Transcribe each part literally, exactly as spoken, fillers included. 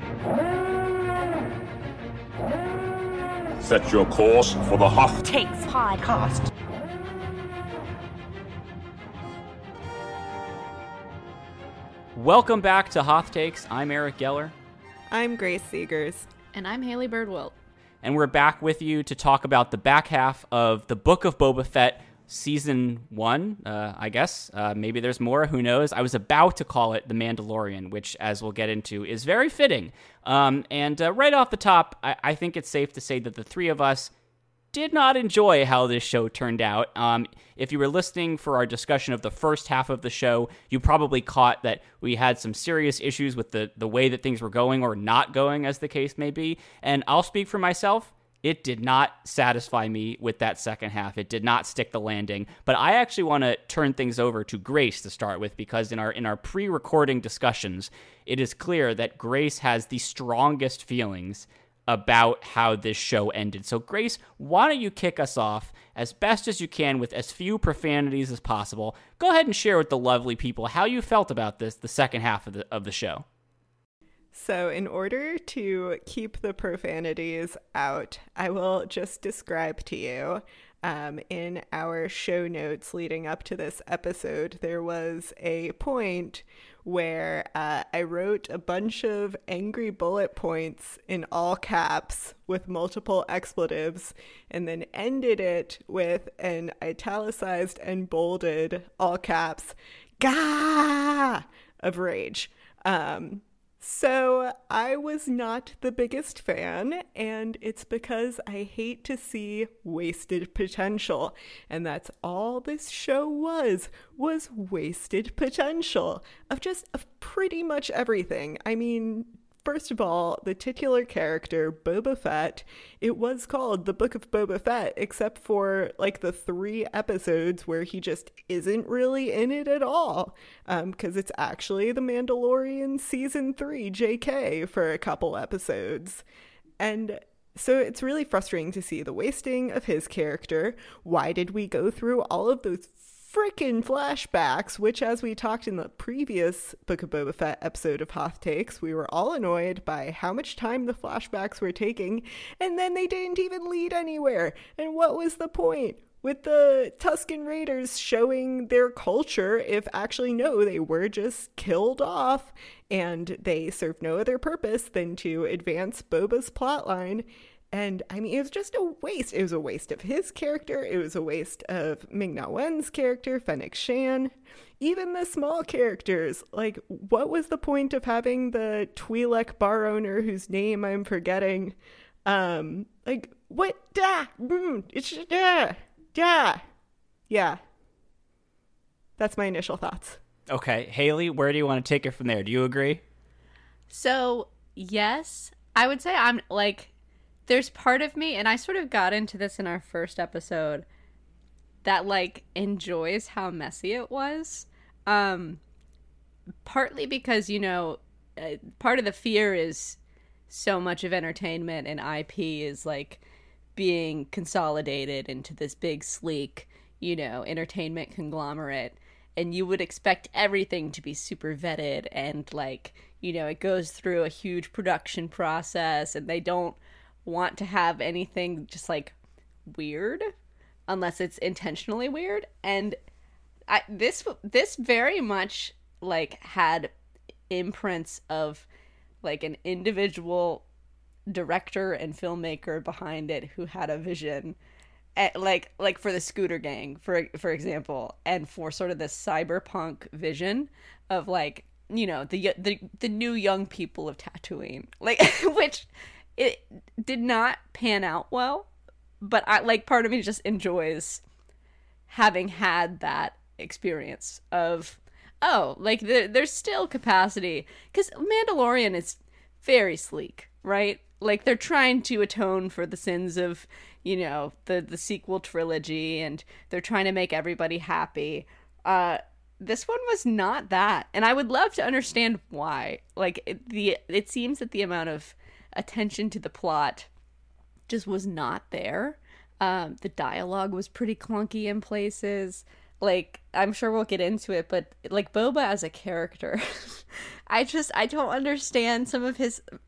Set your course for the Hoth Takes podcast. Welcome back to Hoth Takes. I'm Eric Geller. I'm Grace Seegers. And I'm Haley Birdwilt. And we're back with you to talk about the back half of the Book of Boba Fett Season one, uh, I guess. Uh, maybe there's more, who knows? I was about to call it The Mandalorian, which, as we'll get into, is very fitting. Um, and uh, right off the top, I-, I think it's safe to say that the three of us did not enjoy how this show turned out. Um, if you were listening for our discussion of the first half of the show, you probably caught that we had some serious issues with the, the way that things were going or not going, as the case may be. And I'll speak for myself. It did not satisfy me with that second half. It did not stick the landing. But I actually want to turn things over to Grace to start with, because in our in our pre-recording discussions, it is clear that Grace has the strongest feelings about how this show ended. So Grace, why don't you kick us off as best as you can with as few profanities as possible. Go ahead and share with the lovely people how you felt about this, the second half of the of the show. So in order to keep the profanities out, I will just describe to you, um, in our show notes leading up to this episode, there was a point where uh, I wrote a bunch of angry bullet points in all caps with multiple expletives, and then ended it with an italicized and bolded all caps, "Gah!" of rage. Um, So I was not the biggest fan, and it's because I hate to see wasted potential. And that's all this show was, was wasted potential of just of pretty much everything. I mean, first of all, the titular character, Boba Fett, it was called The Book of Boba Fett, except for like the three episodes where he just isn't really in it at all. Um, because it's actually The Mandalorian Season three J K for a couple episodes. And so it's really frustrating to see the wasting of his character. Why did we go through all of those frickin' flashbacks, which, as we talked in the previous Book of Boba Fett episode of Hoth Takes, we were all annoyed by how much time the flashbacks were taking, and then they didn't even lead anywhere. And what was the point? With the Tusken Raiders showing their culture, if actually no, they were just killed off, and they served no other purpose than to advance Boba's plotline. And I mean, it was just a waste. It was a waste of his character. It was a waste of Ming-Na Wen's character, Fennec Shan. Even the small characters. Like, what was the point of having the Twi'lek bar owner whose name I'm forgetting? Um, like, what? Da! Mm, it's da! Da! Yeah. That's my initial thoughts. Okay, Haley, where do you want to take it from there? Do you agree? So, yes, I would say I'm like... There's part of me, and I sort of got into this in our first episode, that, like, enjoys how messy it was. Um, partly because, you know, uh, part of the fear is so much of entertainment and I P is, like, being consolidated into this big, sleek, you know, entertainment conglomerate. And you would expect everything to be super vetted and, like, you know, it goes through a huge production process, and they don't want to have anything just like weird unless it's intentionally weird. And I this this very much like had imprints of like an individual director and filmmaker behind it who had a vision, at, like like for the Scooter Gang, for for example, and for sort of this cyberpunk vision of, like, you know, the the the new young people of Tatooine, like which it did not pan out well, but I like part of me just enjoys having had that experience of, oh, like there, there's still capacity, because Mandalorian is very sleek, right? Like they're trying to atone for the sins of, you know, the the sequel trilogy, and they're trying to make everybody happy. Uh, this one was not that, and I would love to understand why. Like it, the it seems that the amount of attention to the plot just was not there. Um, the dialogue was pretty clunky in places. Like, I'm sure we'll get into it, but like Boba as a character, I just, I don't understand some of his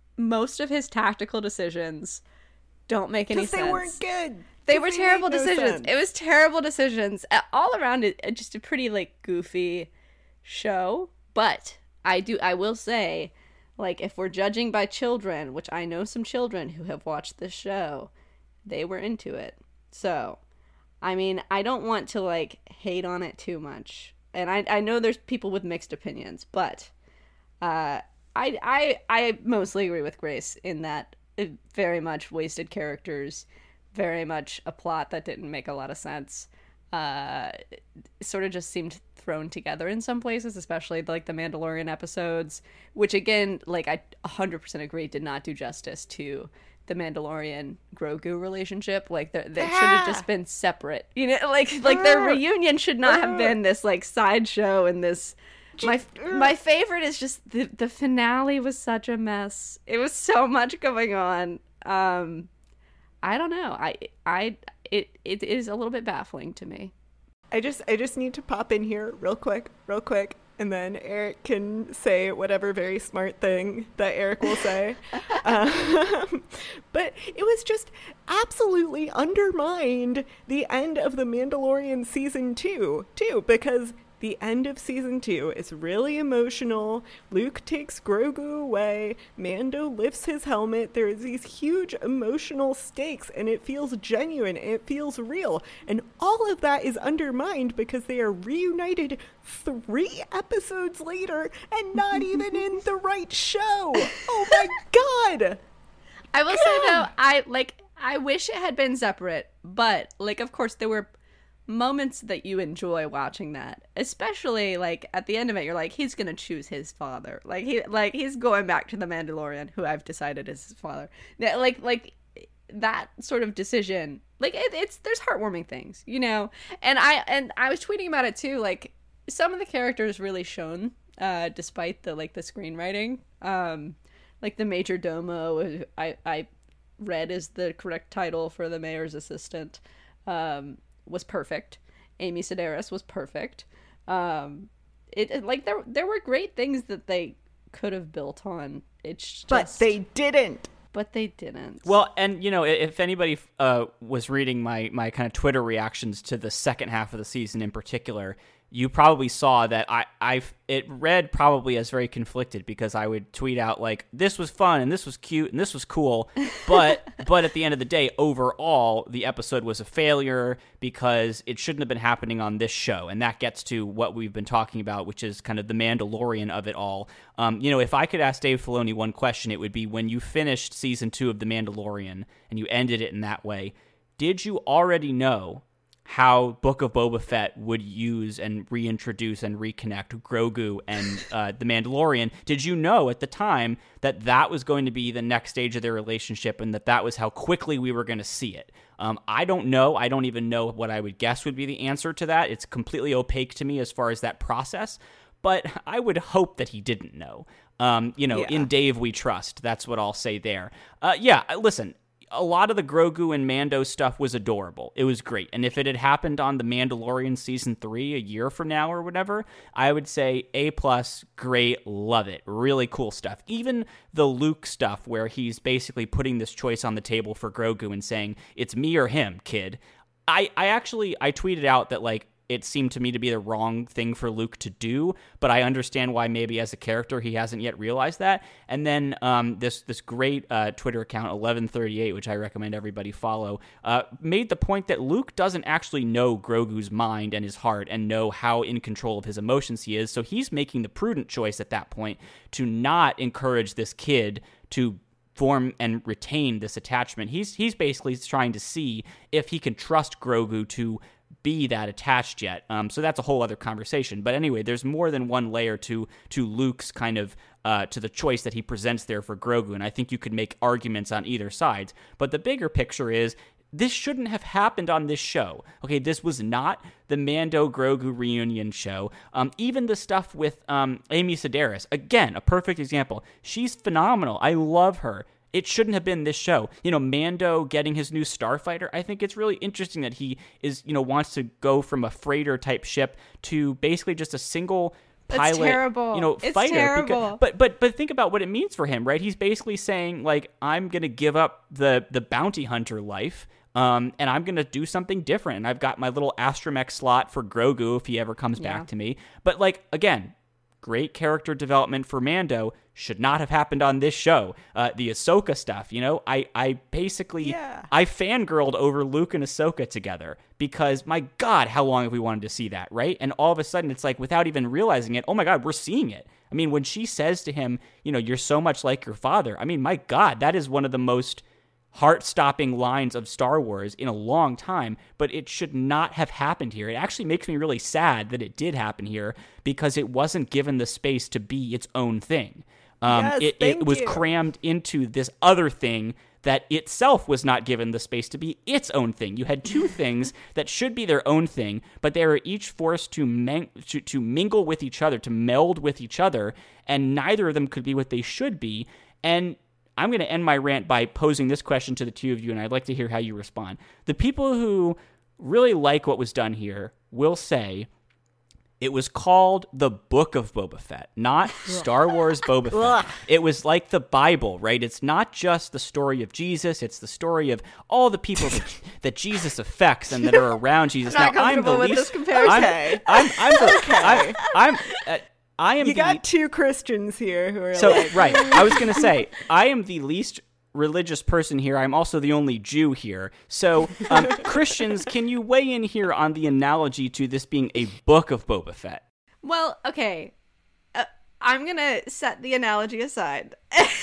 most of his tactical decisions don't make any sense. Because they weren't good. They were terrible decisions. It was terrible decisions. All around it, just a pretty, like, goofy show. But I do, I will say, like, if we're judging by children, which I know some children who have watched this show, they were into it. So, I mean, I don't want to, like, hate on it too much. And I I know there's people with mixed opinions, but uh, I, I, I mostly agree with Grace in that it very much wasted characters, very much a plot that didn't make a lot of sense. Uh, sort of just seemed thrown together in some places, especially like the Mandalorian episodes, which again, like I one hundred percent agree, did not do justice to the Mandalorian Grogu relationship. Like that should have just been separate, you know, like like their reunion should not have been this like sideshow and this. My my favorite is just the the finale was such a mess. It was so much going on. Um, I don't know. I I it it is a little bit baffling to me. I just I just need to pop in here real quick, real quick, and then Eric can say whatever very smart thing that Eric will say. um, but it was just absolutely undermined the end of The Mandalorian season two, too, because the end of season two is really emotional. Luke takes Grogu away. Mando lifts his helmet. There is these huge emotional stakes, and it feels genuine. And it feels real. And all of that is undermined because they are reunited three episodes later and not even in the right show. Oh my God! I will God. say though, I like. I wish it had been separate, but like, of course, there were moments that you enjoy watching that, especially like at the end of it you're like, he's gonna choose his father, like he like he's going back to the Mandalorian who I've decided is his father. Like like that sort of decision, like it, it's there's heartwarming things, you know. And I and I was tweeting about it too, like some of the characters really shone uh despite the like the screenwriting. Um like the Major Domo, I I read is the correct title for the mayor's assistant, um was perfect. Amy Sedaris was perfect. Um, it, it like there there were great things that they could have built on. It's just, but they didn't. But they didn't. Well, and you know, if anybody uh, was reading my my kind of Twitter reactions to the second half of the season in particular, you probably saw that I I it read probably as very conflicted, because I would tweet out like, this was fun and this was cute and this was cool, but but at the end of the day, overall the episode was a failure because it shouldn't have been happening on this show. And that gets to what we've been talking about, which is kind of the Mandalorian of it all. Um, you know, if I could ask Dave Filoni one question, it would be, when you finished season two of The Mandalorian and you ended it in that way, did you already know how Book of Boba Fett would use and reintroduce and reconnect Grogu and uh, the Mandalorian? Did you know at the time that that was going to be the next stage of their relationship, and that that was how quickly we were going to see it? Um, I don't know. I don't even know what I would guess would be the answer to that. It's completely opaque to me as far as that process, but I would hope that he didn't know. Um, you know, yeah. In Dave we trust. That's what I'll say there. Uh, yeah, listen. A lot of the Grogu and Mando stuff was adorable. It was great. And if it had happened on The Mandalorian season three a year from now or whatever, I would say A plus, great, love it. Really cool stuff. Even the Luke stuff where he's basically putting this choice on the table for Grogu and saying, it's me or him, kid. I, I actually, I tweeted out that like, it seemed to me to be the wrong thing for Luke to do, but I understand why maybe as a character he hasn't yet realized that. And then um, this this great uh, Twitter account, eleven thirty-eight, which I recommend everybody follow, uh, made the point that Luke doesn't actually know Grogu's mind and his heart and know how in control of his emotions he is, so he's making the prudent choice at that point to not encourage this kid to form and retain this attachment. He's, he's basically trying to see if he can trust Grogu to be that attached yet. Um, so that's a whole other conversation. But anyway, there's more than one layer to to Luke's kind of, uh, to the choice that he presents there for Grogu. And I think you could make arguments on either side. But the bigger picture is, this shouldn't have happened on this show. Okay, this was not the Mando Grogu reunion show. Um, even the stuff with um, Amy Sedaris, again, a perfect example. She's phenomenal. I love her. It shouldn't have been this show. You know, Mando getting his new starfighter, I think it's really interesting that he is, you know, wants to go from a freighter type ship to basically just a single pilot, terrible. you know, It's fighter. terrible. Because, but but but think about what it means for him, right? He's basically saying like, I'm gonna give up the the bounty hunter life. Um, and I'm going to do something different. And I've got my little astromech slot for Grogu if he ever comes Yeah. back to me. But, like, again, great character development for Mando should not have happened on this show. Uh, the Ahsoka stuff, you know, I, I basically, Yeah. I fangirled over Luke and Ahsoka together because, my God, how long have we wanted to see that, right? And all of a sudden, it's like, without even realizing it, oh my God, we're seeing it. I mean, when she says to him, you know, you're so much like your father, I mean, my God, that is one of the most heart-stopping lines of Star Wars in a long time, but it should not have happened here. It actually makes me really sad that it did happen here because it wasn't given the space to be its own thing. Um, Yes, it, it thank was you. crammed into this other thing that itself was not given the space to be its own thing. You had two things that should be their own thing, but they were each forced to, mang- to to mingle with each other, to meld with each other, and neither of them could be what they should be. And I'm going to end my rant by posing this question to the two of you, and I'd like to hear how you respond. The people who really like what was done here will say it was called the Book of Boba Fett, not Star Wars Boba Fett. It was like the Bible, right? It's not just the story of Jesus. It's the story of all the people that, that Jesus affects and that are around Jesus. I'm not now, I'm the comfortable with least. this comparison. I'm, Okay. I'm, I'm, the, I'm, I'm, uh, I am You the, got two Christians here who are so like, right, I was gonna say I am the least religious person here. I'm also the only Jew here. So um, Christians, can you weigh in here on the analogy to this being a book of Boba Fett? Well, okay. Uh, I'm going to set the analogy aside.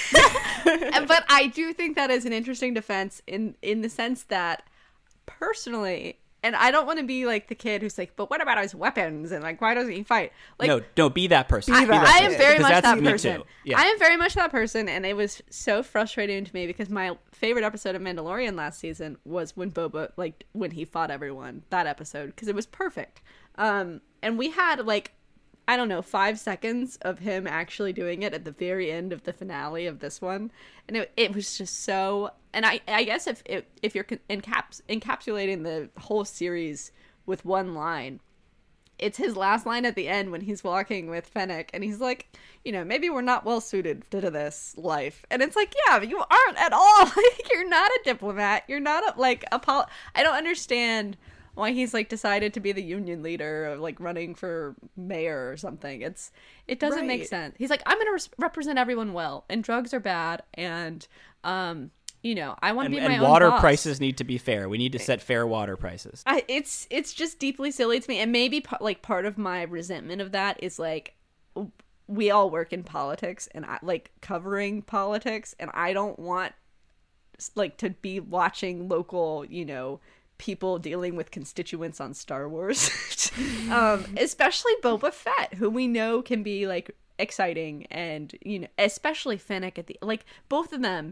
But I do think that is an interesting defense in, in the sense that, personally, and I don't want to be like the kid who's like, but what about his weapons? And like, why doesn't he fight? Like, no, no, be that person. Be Be that I am kid. very Because much that's that me person. too. Yeah. I am very much that person, and it was so frustrating to me because my favorite episode of Mandalorian last season was when Boba, like, when he fought everyone, that episode, because it was perfect. Um, and we had, like, I don't know, five seconds of him actually doing it at the very end of the finale of this one. And it, it was just so, and I, I guess if, if, if you're encaps, encapsulating the whole series with one line, it's his last line at the end when he's walking with Fennec and he's like, you know, maybe we're not well suited to this life. And it's like, yeah, you aren't at all. Like, you're not a diplomat. You're not a, like, a pol- I don't understand why he's like decided to be the union leader or like running for mayor or something. It's, it doesn't make Right. sense. He's like, I'm going to res- represent everyone well, and drugs are bad. And, um, you know, I want to And, be my and own water boss. prices need to be fair. We need to set fair water prices. I, it's it's just deeply silly to me, and maybe p- like part of my resentment of that is like we all work in politics and I like covering politics, and I don't want like to be watching local, you know, people dealing with constituents on Star Wars, um, especially Boba Fett, who we know can be like exciting, and you know, especially Fennec at the like both of them.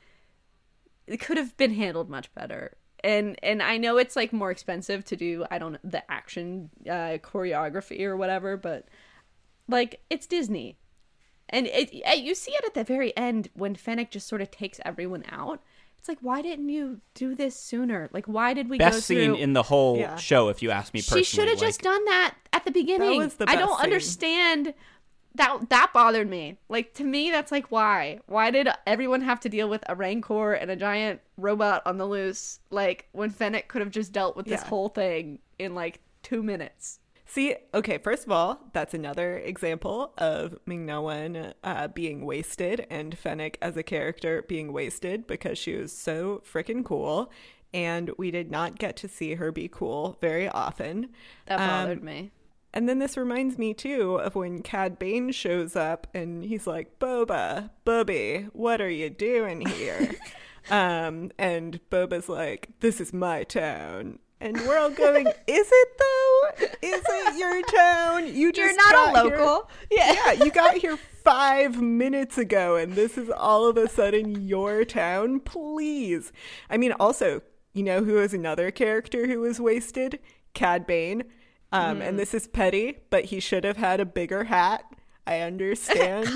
It could have been handled much better. And and I know it's like more expensive to do, I don't know, the action uh, choreography or whatever, but like it's Disney. And it, it you see it at the very end when Fennec just sort of takes everyone out. It's like, why didn't you do this sooner? Like, why did we go Best scene through... in the whole Yeah. show, if you ask me personally. She should have like, just done that at the beginning. was the I best don't scene. understand... That that bothered me. Like, to me, that's like, why? Why did everyone have to deal with a Rancor and a giant robot on the loose? Like, when Fennec could have just dealt with this Yeah. whole thing in, like, two minutes. See, okay, first of all, that's another example of Ming-Na uh, being wasted and Fennec as a character being wasted because she was so freaking cool, and we did not get to see her be cool very often. That Um, bothered me. And then this reminds me, too, of when Cad Bane shows up and he's like, Boba, Bubby, what are you doing here? um, and Boba's like, this is my town. And we're all going, is it, though? Is it your town? You just You're not a got here- local. Yeah. Yeah, you got here five minutes ago, and this is all of a sudden your town? Please. I mean, also, you know who is another character who was wasted? Cad Bane. Um, Mm. And this is petty, but he should have had a bigger hat. I understand.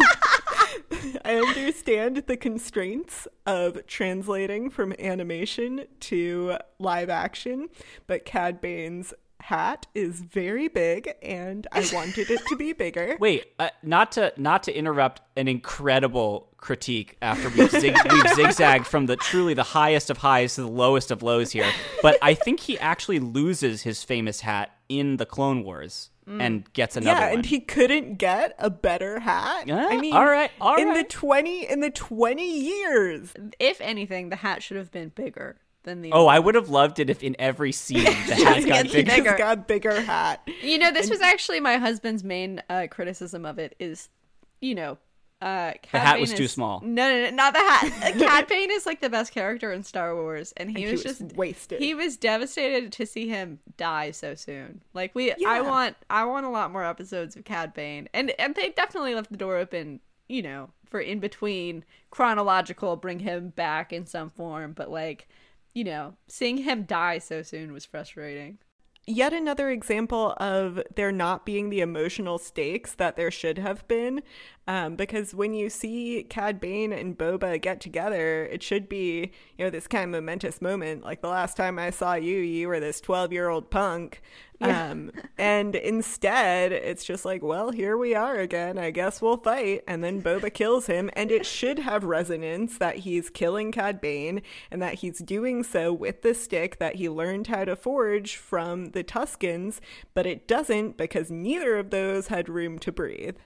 I understand the constraints of translating from animation to live action, but Cad Bane's hat is very big, and I wanted it to be bigger. Wait, uh, not to not to interrupt an incredible critique after we've, zig, we've zigzagged from the truly the highest of highs to the lowest of lows here, but I think he actually loses his famous hat in the Clone Wars mm. and gets another yeah, one. And he couldn't get a better hat. Uh, I mean, all right, all in right. the twenty in the twenty years. If anything, the hat should have been bigger than the. Oh, I would have loved it if in every scene the hat got He bigger. just got bigger hat. You know, this was actually my husband's main uh, criticism of it is, you know, uh, Cad The hat Bane was is, too small. No, no, no, not the hat. Cad Bane is like the best character in Star Wars, and he, And was, he was just wasted. He was devastated to see him die so soon. Like we, Yeah. I want, I want a lot more episodes of Cad Bane, and and they definitely left the door open, you know, for in between chronological, bring him back in some form, but like, you know, seeing him die so soon was frustrating. Yet another example of there not being the emotional stakes that there should have been. Um, because when you see Cad Bane and Boba get together, it should be, you know, this kind of momentous moment. Like the last time I saw you, you were this twelve-year-old punk. Yeah. Um, and instead, it's just like, well, here we are again. I guess we'll fight. And then Boba kills him. And it should have resonance that he's killing Cad Bane and that he's doing so with the stick that he learned how to forge from the Tuskens. But it doesn't, because neither of those had room to breathe.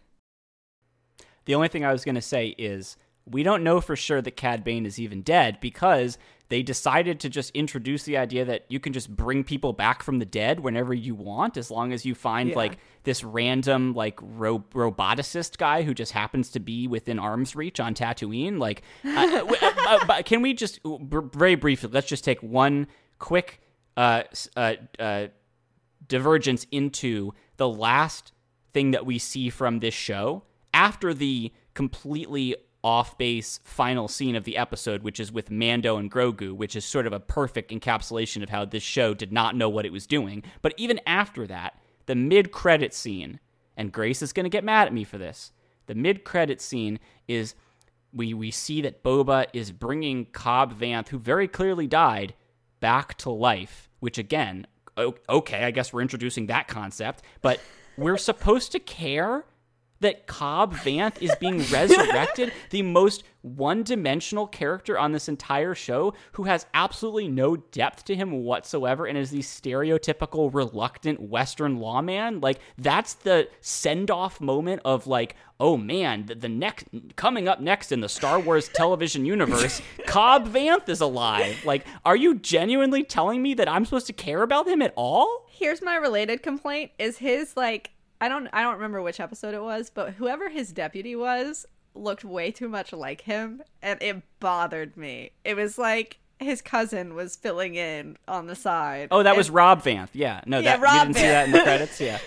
The only thing I was going to say is we don't know for sure that Cad Bane is even dead because they decided to just introduce the idea that you can just bring people back from the dead whenever you want, as long as you find Yeah. like this random like ro- roboticist guy who just happens to be within arm's reach on Tatooine. Like, uh, w- uh, but can we just b- very briefly, let's just take one quick uh, uh, uh, divergence into the last thing that we see from this show after the completely off-base final scene of the episode, which is with Mando and Grogu, which is sort of a perfect encapsulation of how this show did not know what it was doing. But even after that, the mid-credit scene, and Grace is going to get mad at me for this, the mid-credit scene is we, we see that Boba is bringing Cobb Vanth, who very clearly died, back to life, which again, okay, I guess we're introducing that concept, but we're supposed to care that Cobb Vanth is being resurrected, the most one-dimensional character on this entire show, who has absolutely no depth to him whatsoever and is the stereotypical reluctant Western lawman. Like, that's the send-off moment of like, oh man, the, the next coming up next in the Star Wars television universe, Cobb Vanth is alive. Like, are you genuinely telling me that I'm supposed to care about him at all? Here's my related complaint: is his like. I don't I don't remember which episode it was, but whoever his deputy was looked way too much like him, and it bothered me. It was like his cousin was filling in on the side. Oh, that and, was Rob Vanth. Yeah, no, Yeah, that Rob you didn't see Vanth. that in the credits. Yeah.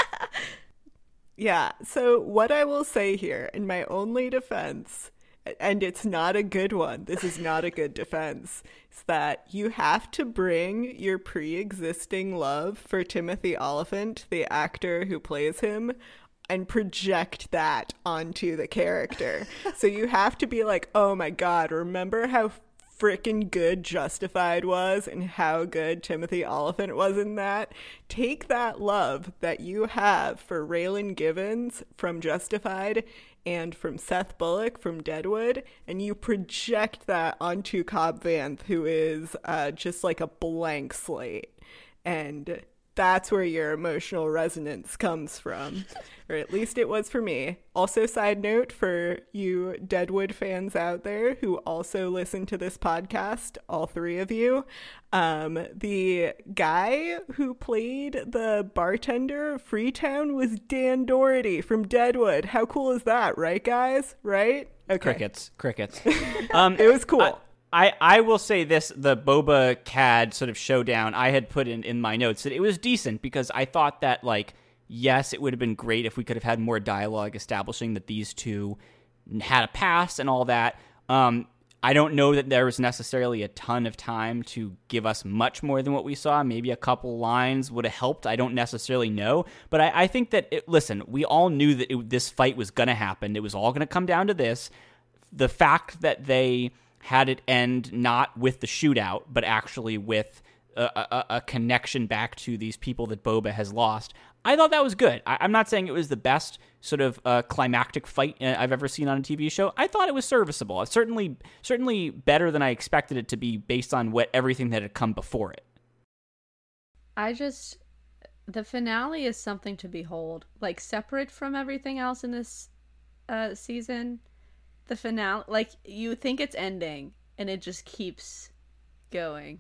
Yeah, so what I will say here, in my only defense, and it's not a good one, this is not a good defense, is that you have to bring your pre-existing love for Timothy Oliphant, the actor who plays him, and project that onto the character. So you have to be like, oh my god, remember how freaking good Justified was and how good Timothy Oliphant was in that? Take that love that you have for Raylan Givens from Justified and from Seth Bullock from Deadwood, and you project that onto Cobb Vanth, who is uh, just like a blank slate. And that's where your emotional resonance comes from, or at least it was for me. Also, side note for you Deadwood fans out there who also listen to this podcast, all three of you, um, the guy who played the bartender of Freetown was Dan Doherty from Deadwood. How cool is that, right, guys? Right? Okay. Crickets, crickets. Um, It was cool. I, I, I will say this, the Boba Cad sort of showdown, I had put in, in my notes that it was decent because I thought that, like, yes, it would have been great if we could have had more dialogue establishing that these two had a past and all that. Um, I don't know that there was necessarily a ton of time to give us much more than what we saw. Maybe a couple lines would have helped. I don't necessarily know. But I, I think that, it, listen, we all knew that it, this fight was going to happen. It was all going to come down to this. The fact that they had it end not with the shootout, but actually with a, a, a connection back to these people that Boba has lost. I thought that was good. I, I'm not saying it was the best sort of uh, climactic fight uh, I've ever seen on a T V show. I thought it was serviceable. It's certainly, certainly better than I expected it to be based on what everything that had come before it. I just, the finale is something to behold. Like, separate from everything else in this uh, season, the finale, like, you think it's ending, and it just keeps going.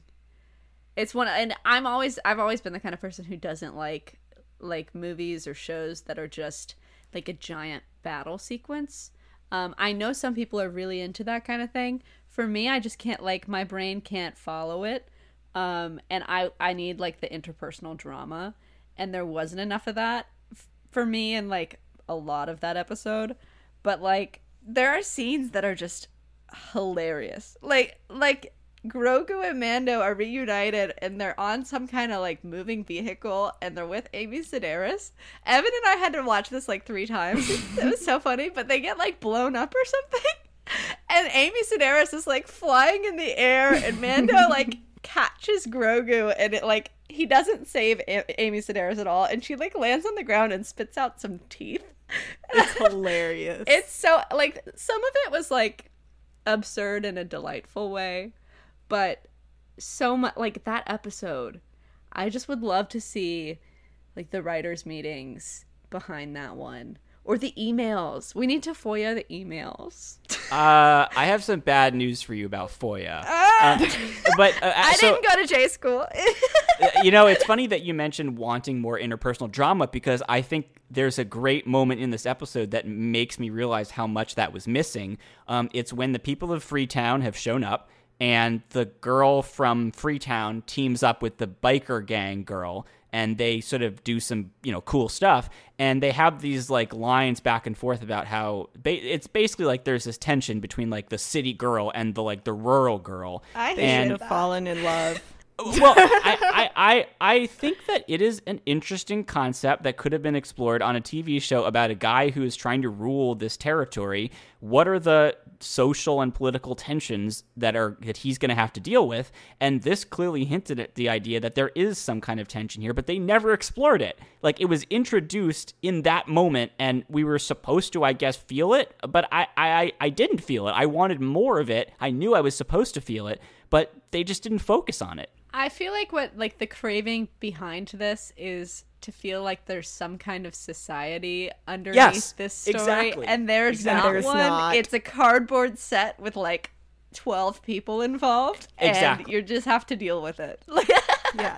It's one, and I'm always, I've always been the kind of person who doesn't like, like, movies or shows that are just, like, a giant battle sequence. Um, I know some people are really into that kind of thing. For me, I just can't, like, my brain can't follow it. Um, and I, I need, like, the interpersonal drama, and there wasn't enough of that f- for me in, like, a lot of that episode. But, like, there are scenes that are just hilarious. Like, like, Grogu and Mando are reunited, and they're on some kind of, like, moving vehicle, and they're with Amy Sedaris. Evan and I had to watch this, like, three times. It was so funny, but they get, like, blown up or something. And Amy Sedaris is, like, flying in the air, and Mando, like, catches Grogu, and it, like, he doesn't save A- Amy Sedaris at all, and she, like, lands on the ground and spits out some teeth. It's hilarious. It's so, like, some of it was, like, absurd in a delightful way, but so much, like, that episode, I just would love to see, like, the writers' meetings behind that one. Or the emails. We need to F O I A the emails. Uh, I have some bad news for you about F O I A. Ah! Uh, but uh, I so, didn't go to J school. you know, it's funny that you mentioned wanting more interpersonal drama, because I think there's a great moment in this episode that makes me realize how much that was missing. Um, it's when the people of Freetown have shown up, and the girl from Freetown teams up with the biker gang girl, and they sort of do some, you know, cool stuff. And they have these, like, lines back and forth about how ba- it's basically like there's this tension between, like, the city girl and the, like, the rural girl. I They hate should that. have fallen in love. Well, I, I, I, I think that it is an interesting concept that could have been explored on a T V show about a guy who is trying to rule this territory. What are the social and political tensions that are that he's going to have to deal with? And this clearly hinted at the idea that there is some kind of tension here, but they never explored it. Like, it was introduced in that moment, and we were supposed to, I guess, feel it, but I, I, I didn't feel it. I wanted more of it. I knew I was supposed to feel it, but they just didn't focus on it. I feel like what, like, the craving behind this is to feel like there's some kind of society underneath Yes, this story, exactly. and there's Exactly. not There's one. not. It's a cardboard set with, like, twelve people involved, Exactly. and you just have to deal with it. Yeah.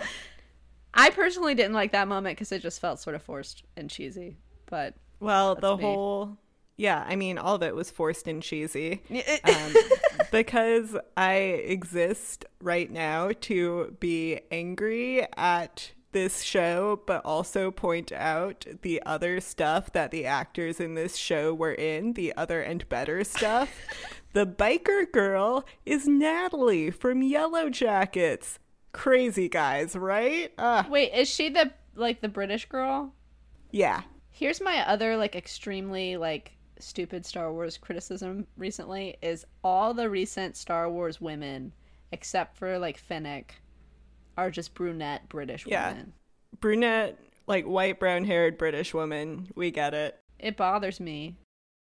I personally didn't like that moment because it just felt sort of forced and cheesy, but Well, That's the me. whole, yeah, I mean, all of it was forced and cheesy. it, Um, because I exist right now to be angry at this show, but also point out the other stuff that the actors in this show were in, the other and better stuff. The biker girl is Natalie from Yellow Jackets. Crazy guys, right? Uh, wait, is she the, like, the British girl? yeah. Here's my other, like, extremely, like, stupid Star Wars criticism recently is all the recent Star Wars women, except for, like, Fennec, are just brunette British Yeah. women. Brunette, like white, brown-haired British woman. We get it. It bothers me.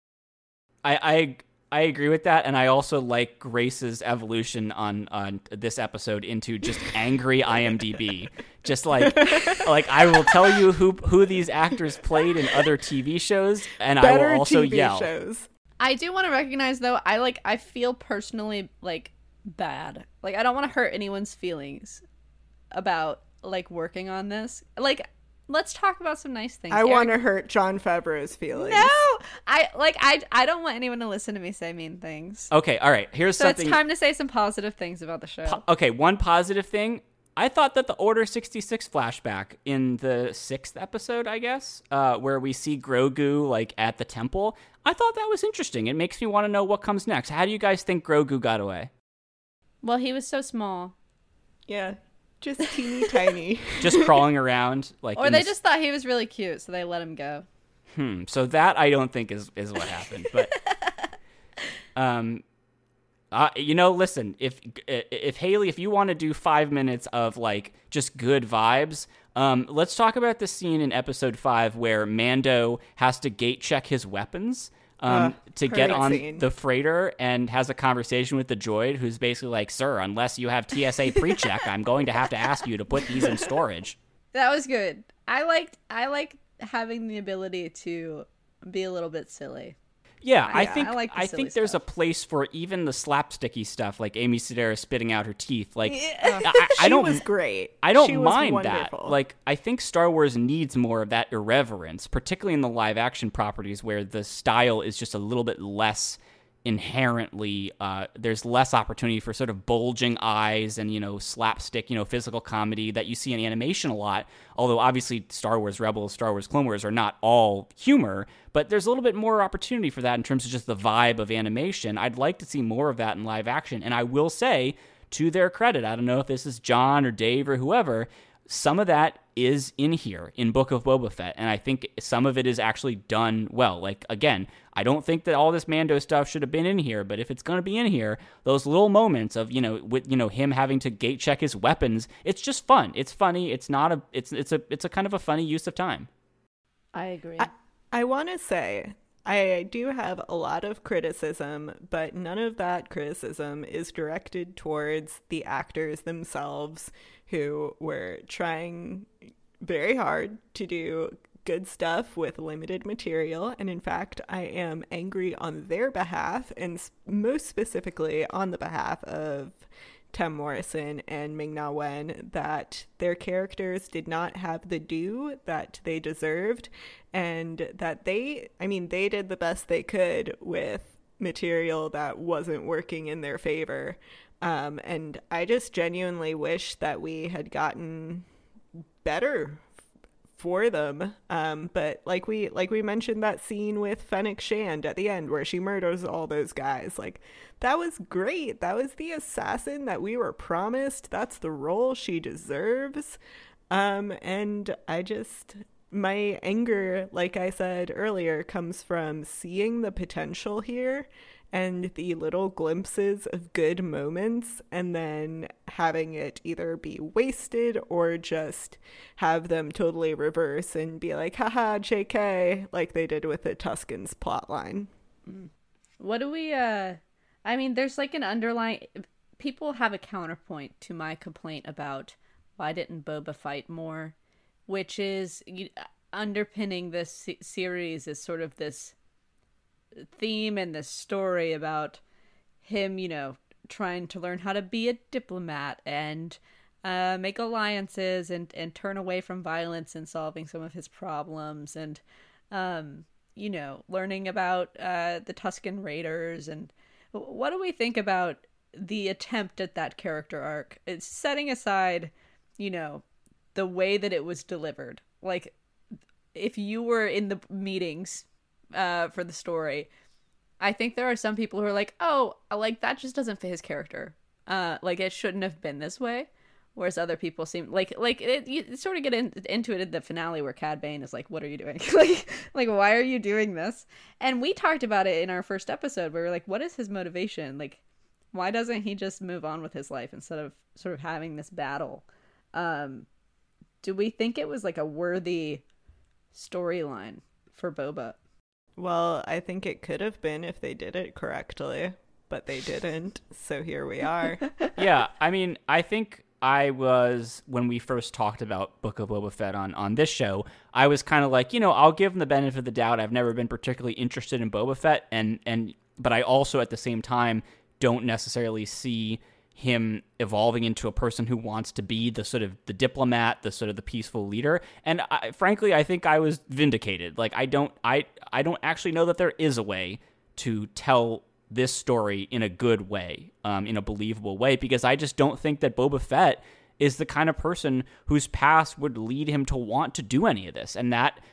I, I I agree with that, and I also like Grace's evolution on on this episode into just angry I M D B. Just like like I will tell you who who these actors played in other T V shows, and I Better will also T V yell. shows. I do want to recognize, though, I, like, I feel personally, like, bad. Like, I don't want to hurt anyone's feelings about, like, working on this. Like, let's talk about some nice things. I Eric- want to hurt Jon Favreau's feelings. No! I, like, I, I don't want anyone to listen to me say mean things. Okay, all right. Here's So something. it's time to say some positive things about the show. Po- okay, one positive thing. I thought that the Order sixty-six flashback in the sixth episode, I guess, uh, where we see Grogu, like, at the temple, I thought that was interesting. It makes me want to know what comes next. How do you guys think Grogu got away? Well, he was so small. Yeah. Just teeny tiny. Just crawling around, like, Or in they this- just thought he was really cute, so they let him go. Hmm. So that I don't think is, is what happened. But um, Uh, you know, listen, if if Haley, if you want to do five minutes of like just good vibes, um, let's talk about the scene in episode five where Mando has to gate check his weapons um, Uh, to get great on scene. the freighter, and has a conversation with the droid who's basically like, "Sir, unless you have T S A pre-check, I'm going to have to ask you to put these in storage." That was good. I liked I liked having the ability to be a little bit silly. Yeah, I Yeah, think I I, like the silly think there's stuff. a place for even the slapsticky stuff, like Amy Sedaris spitting out her teeth. Like, Uh, I, I she don't, was great. I don't She was mind wonderful. that. Like, I think Star Wars needs more of that irreverence, particularly in the live action properties where the style is just a little bit less inherently. Uh, there's less opportunity for sort of bulging eyes and, you know, slapstick, you know, physical comedy that you see in animation a lot. Although obviously Star Wars Rebels, Star Wars Clone Wars are not all humor, but there's a little bit more opportunity for that in terms of just the vibe of animation. I'd like to see more of that in live action. And I will say, to their credit, I don't know if this is John or Dave or whoever, some of that is in here in Book of Boba Fett, and I think some of it is actually done well. Like, again, I don't think that all this Mando stuff should have been in here, but if it's going to be in here, those little moments of, you know, with, you know, him having to gate check his weapons, it's just fun. It's funny. It's not a, it's, it's a, it's a kind of a funny use of time. I agree. I, I want to say I do have a lot of criticism, but none of that criticism is directed towards the actors themselves, who were trying very hard to do good stuff with limited material. And in fact, I am angry on their behalf, and s- most specifically on the behalf of Tim Morrison and Ming-Na Wen, that their characters did not have the due that they deserved, and that they, I mean, they did the best they could with material that wasn't working in their favor. Um, and I just genuinely wish that we had gotten better for them. Um, but like we like we mentioned that scene with Fennec Shand at the end where she murders all those guys. Like, that was great. That was the assassin that we were promised. That's the role she deserves. Um, and I just, my anger, like I said earlier, comes from seeing the potential here and the little glimpses of good moments, and then having it either be wasted or just have them totally reverse and be like, haha, J K, like they did with the Tuskens plotline. What do we, uh, I mean, there's like an underlying, people have a counterpoint to my complaint about why didn't Boba fight more, which is you, underpinning this se- series is sort of this theme and this story about him, you know, trying to learn how to be a diplomat and uh, make alliances and, and turn away from violence and solving some of his problems, and, um, you know, learning about uh, the Tusken Raiders. And what do we think about the attempt at that character arc? It's setting aside, you know, the way that it was delivered. Like, if you were in the meetings uh, for the story, I think there are some people who are like, oh, like, that just doesn't fit his character. Uh, like, it shouldn't have been this way. Whereas other people seem like, like it, you sort of get in, into it in the finale where Cad Bane is like, what are you doing? like, like, why are you doing this? And we talked about it in our first episode where we were like, what is his motivation? Like, why doesn't he just move on with his life instead of sort of having this battle? Um, do we think it was like a worthy storyline for Boba? Well, I think it could have been if they did it correctly, but they didn't. So here we are. Yeah, I mean, I think I was, when we first talked about Book of Boba Fett on, on this show, I was kind of like, you know, I'll give him the benefit of the doubt. I've never been particularly interested in Boba Fett, and, and but I also at the same time don't necessarily see him evolving into a person who wants to be the sort of the diplomat, the sort of the peaceful leader. And I, frankly, I think I was vindicated. Like, I don't, I, I don't actually know that there is a way to tell this story in a good way, um, in a believable way, because I just don't think that Boba Fett is the kind of person whose past would lead him to want to do any of this. And that,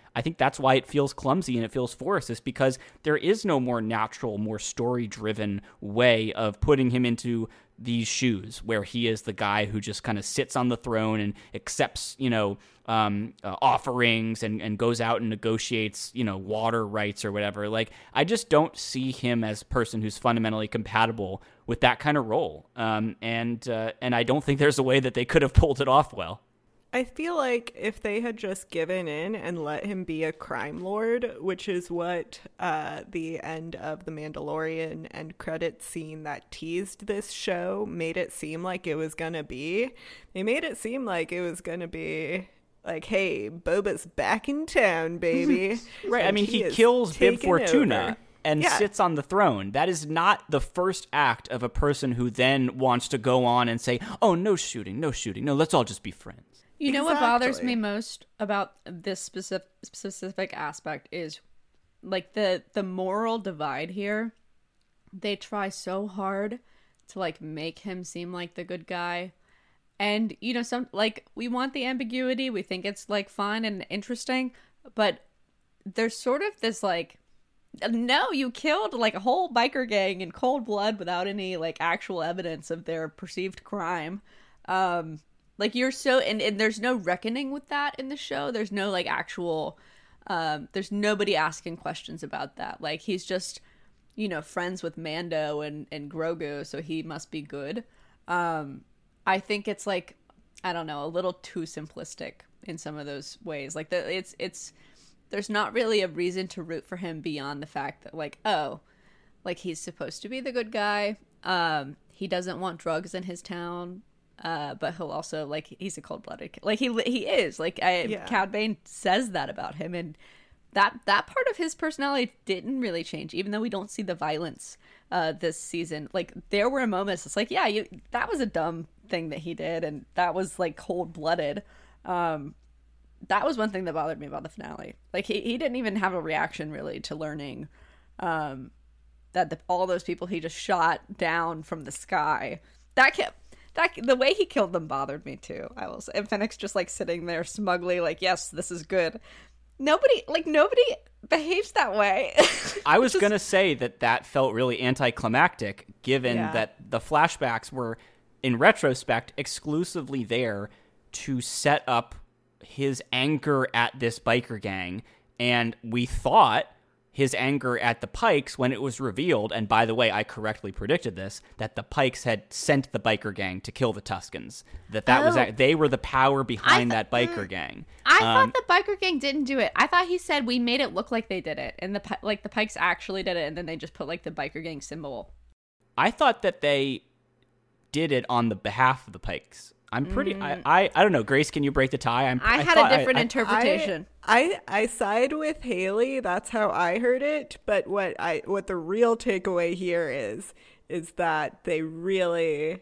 I think that's why it feels clumsy and it feels forced, is because there is no more natural, more story-driven way of putting him into these shoes where he is the guy who just kind of sits on the throne and accepts, you know, um, uh, offerings and, and goes out and negotiates, you know, water rights or whatever. Like, I just don't see him as a person who's fundamentally compatible with that kind of role. Um, and, uh, and I don't think there's a way that they could have pulled it off well. I feel like if they had just given in and let him be a crime lord, which is what uh, the end of The Mandalorian end credits scene that teased this show made it seem like it was going to be, they made it seem like it was going to be like, hey, Boba's back in town, baby. Right. I mean, he, he kills Bib Fortuna and yeah. sits on the throne. That is not the first act of a person who then wants to go on and say, oh, no shooting, no shooting. No, let's all just be friends. You know exactly. what bothers me most about this specific specific aspect is like the the moral divide here. They try so hard to like make him seem like the good guy. And you know, some like we want the ambiguity, we think it's like fun and interesting, but there's sort of this like, no, you killed like a whole biker gang in cold blood without any like actual evidence of their perceived crime. Um Like, you're so, and, and there's no reckoning with that in the show. There's no, like, actual, um, there's nobody asking questions about that. Like, he's just, you know, friends with Mando and, and Grogu, so he must be good. Um, I think it's, like, I don't know, a little too simplistic in some of those ways. Like, the, it's, it's, there's not really a reason to root for him beyond the fact that, like, oh, like, he's supposed to be the good guy. Um, he doesn't want drugs in his town. Uh, but he'll also, like, he's a cold-blooded kid. Like, he he is. Like, I, yeah. Cad Bane says that about him, and that that part of his personality didn't really change, even though we don't see the violence uh, this season. Like, there were moments, it's like, yeah, you, that was a dumb thing that he did, and that was, like, cold-blooded. Um, that was one thing that bothered me about the finale. Like, he, he didn't even have a reaction, really, to learning um, that the, all those people he just shot down from the sky, that kept... That, the way he killed them bothered me too, I will say. And Fennec's just like sitting there smugly like, yes, this is good. Nobody, like nobody behaves that way. I was just... going to say that that felt really anticlimactic given yeah. that the flashbacks were, in retrospect, exclusively there to set up his anger at this biker gang. And we thought his anger at the Pikes when it was revealed, and by the way, I correctly predicted this, that the Pikes had sent the biker gang to kill the Tuskens. That that oh. was they were the power behind th- that biker mm, gang. I um, thought the biker gang didn't do it. I thought he said we made it look like they did it, and the like the Pikes actually did it, and then they just put like the biker gang symbol. I thought that they did it on the behalf of the Pikes. I'm pretty. Mm. I, I I don't know. Grace, can you break the tie? I'm, I, I had a different I, interpretation. I, I I side with Haley. That's how I heard it. But what I what the real takeaway here is is that they really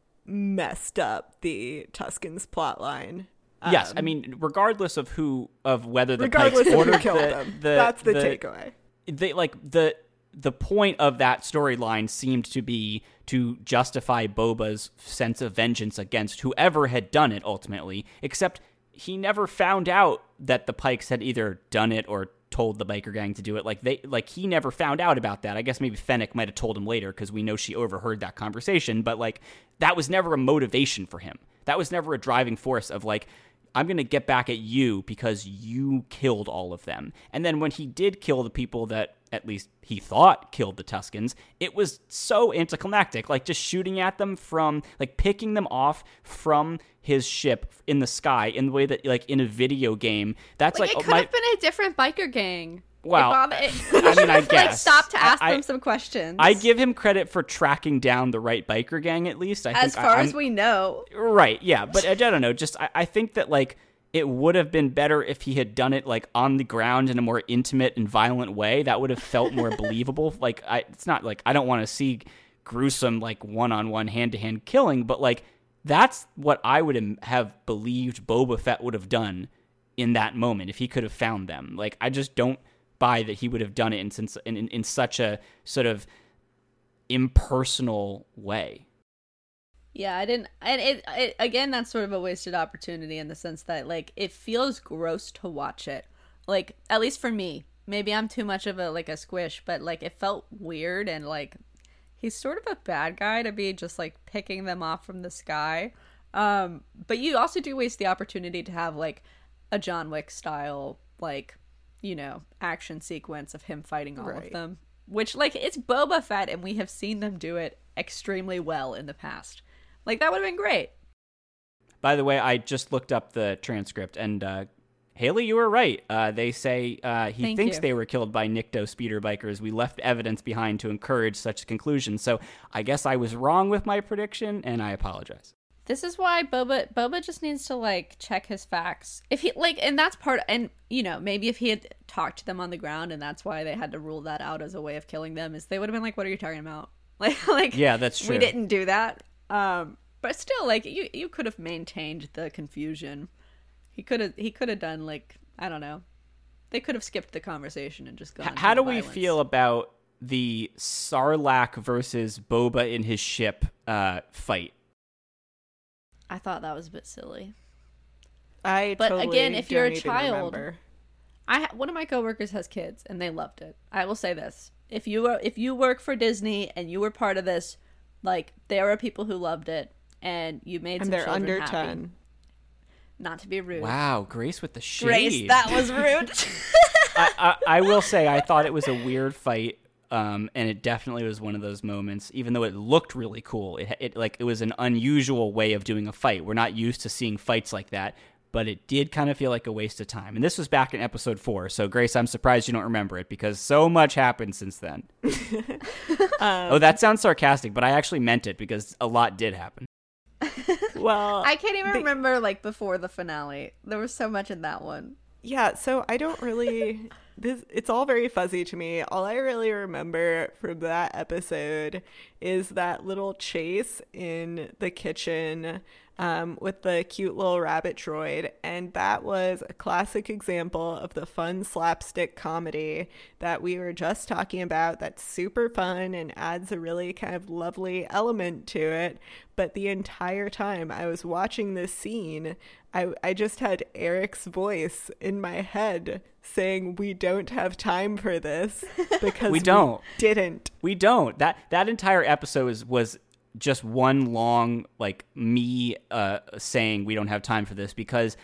messed up the Tuskens plotline. Um, yes, I mean, regardless of who of whether the regardless Pikes of who ordered killed the, them, the, that's the, the takeaway. They like the. The point of that storyline seemed to be to justify Boba's sense of vengeance against whoever had done it ultimately, except he never found out that the Pikes had either done it or told the biker gang to do it. Like they, like he never found out about that. I guess maybe Fennec might have told him later because we know she overheard that conversation, but like that was never a motivation for him. That was never a driving force of like, I'm going to get back at you because you killed all of them. And then when he did kill the people that at least he thought killed the Tuskens, it was so anticlimactic, like just shooting at them from, like picking them off from his ship in the sky in the way that, like in a video game, that's like, like it could my, have been a different biker gang. Wow. It, it, I mean, I guess. Like, stop to ask I, them some questions. I give him credit for tracking down the right biker gang, at least. I as think far I, as we know. Right, yeah. But I don't know. Just, I, I think that, like, it would have been better if he had done it, like, on the ground in a more intimate and violent way. That would have felt more believable. Like, I, it's not, like, I don't want to see gruesome, like, one-on-one, hand-to-hand killing, but, like, that's what I would have believed Boba Fett would have done in that moment if he could have found them. Like, I just don't buy that he would have done it in, in, in, in such a sort of impersonal way. Yeah, I didn't, and it, it again, that's sort of a wasted opportunity in the sense that, like, it feels gross to watch it. like, at least for me, maybe I'm too much of a, like, a squish, but, like, it felt weird, and, like, he's sort of a bad guy to be just, like, picking them off from the sky. Um, but you also do waste the opportunity to have, like, a John Wick style, like, you know, action sequence of him fighting all Right. of them. Which, like, it's Boba Fett, and we have seen them do it extremely well in the past. Like, that would have been great. By the way, I just looked up the transcript, and uh, Haley, you were right. Uh, they say uh, he Thank thinks you. they were killed by Nikto speeder bikers. We left evidence behind to encourage such a conclusion. So I guess I was wrong with my prediction, and I apologize. This is why Boba Boba just needs to, like, check his facts. If he, like, and that's part, and, you know, maybe if he had talked to them on the ground, and that's why they had to rule that out as a way of killing them, is they would have been like, what are you talking about? Like, like Yeah, that's true. We didn't do that. Um, but still, like, you you could have maintained the confusion. He could have he could have done, like, I don't know. They could have skipped the conversation and just gone. H- to how the do we violence. feel about the Sarlacc versus Boba in his ship uh, fight? I thought that was a bit silly. I But totally again, if you're a don't even child- remember. I ha- one of my coworkers has kids, and they loved it. I will say this: if you were if you work for Disney and you were part of this, like, there are people who loved it, and you made And some they're children under happy. ten. Not to be rude. Wow, Grace with the shade. Grace, that was rude. I, I, I will say I thought it was a weird fight, um, and it definitely was one of those moments. Even though it looked really cool, it, it like it was an unusual way of doing a fight. We're not used to seeing fights like that, but it did kind of feel like a waste of time. And this was back in episode four, so Grace, I'm surprised you don't remember it because so much happened since then. Um, Oh, that sounds sarcastic, but I actually meant it because a lot did happen. Well, I can't even the- remember, like, before the finale. There was so much in that one. Yeah, so I don't really this it's all very fuzzy to me. All I really remember from that episode is that little chase in the kitchen um, with the cute little rabbit droid, and that was a classic example of the fun slapstick comedy that we were just talking about. That's super fun and adds a really kind of lovely element to it. But the entire time I was watching this scene, I, I just had Eric's voice in my head saying, we don't have time for this because We don't. didn't. We don't. That that entire episode was, was just one long, like, me uh, saying we don't have time for this, because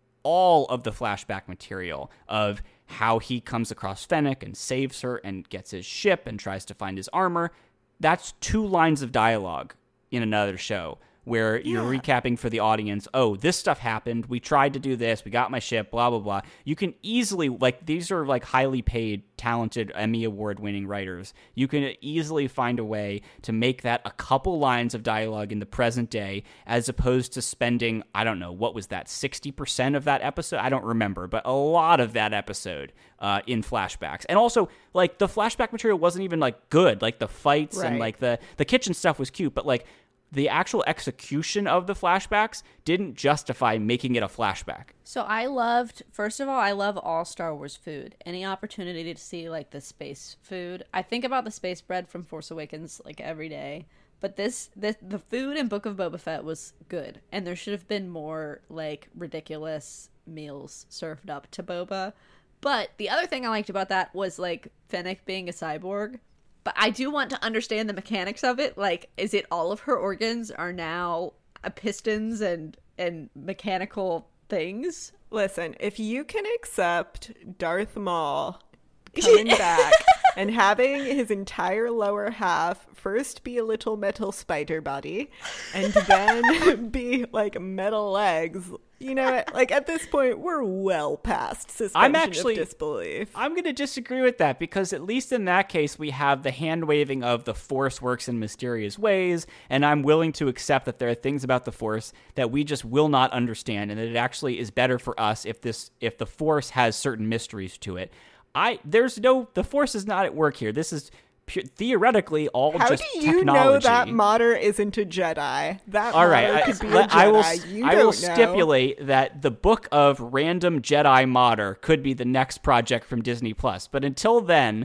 all of the flashback material of how he comes across Fennec and saves her and gets his ship and tries to find his armor, that's two lines of dialogue in another show where you're Yeah. recapping for the audience, oh, this stuff happened, we tried to do this, we got my ship, blah, blah, blah. You can easily, like, these are, like, highly paid, talented, Emmy Award-winning writers. You can easily find a way to make that a couple lines of dialogue in the present day, as opposed to spending, I don't know, what was that, sixty percent of that episode? I don't remember, but a lot of that episode uh, in flashbacks. And also, like, the flashback material wasn't even, like, good. Like, the fights and, Right. like, the, the kitchen stuff was cute, but, like, the actual execution of the flashbacks didn't justify making it a flashback. So I loved, first of all, I love all Star Wars food. Any opportunity to see, like, the space food. I think about the space bread from Force Awakens, like, every day. But this, this the food in Book of Boba Fett was good. And there should have been more, like, ridiculous meals served up to Boba. But the other thing I liked about that was, like, Fennec being a cyborg. But I do want to understand the mechanics of it. Like, is it all of her organs are now uh, pistons and and mechanical things? Listen, if you can accept Darth Maul coming back and having his entire lower half first be a little metal spider body and then be like metal legs, you know what? Like, at this point, we're well past suspension I'm actually- of disbelief. I'm going to disagree with that, because at least in that case, we have the hand-waving of the Force works in mysterious ways, and I'm willing to accept that there are things about the Force that we just will not understand, and that it actually is better for us if this if the Force has certain mysteries to it. I there's no the Force is not at work here. This is pu- theoretically all How just do you technology. know that Mater isn't a Jedi? That All right, Mater I, could be a let- Jedi. I will. you I don't will know. stipulate that the book of random Jedi Mater could be the next project from Disney Plus. But until then,